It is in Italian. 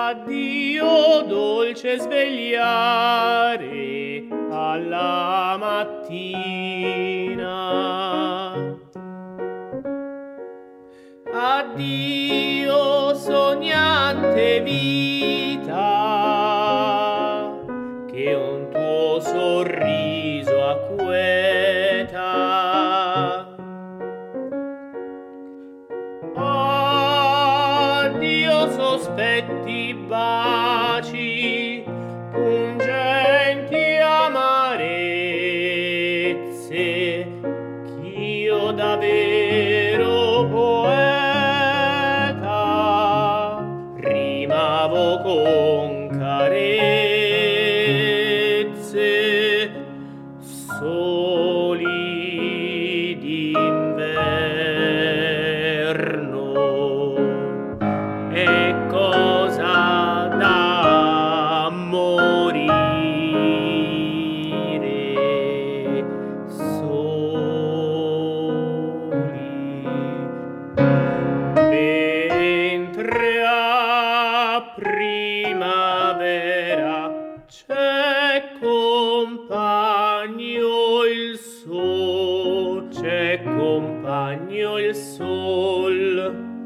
Addio dolce svegliare alla mattina. Addio sognante vita, che un tuo sorriso acqueta. Addio sospetti baci, pungenti amarezze, ch'io davvero poeta rimavo con carezze soli d'inverno. E cosa da morire soli, mentre a primavera c'è compagno il sol, c'è compagno il sol.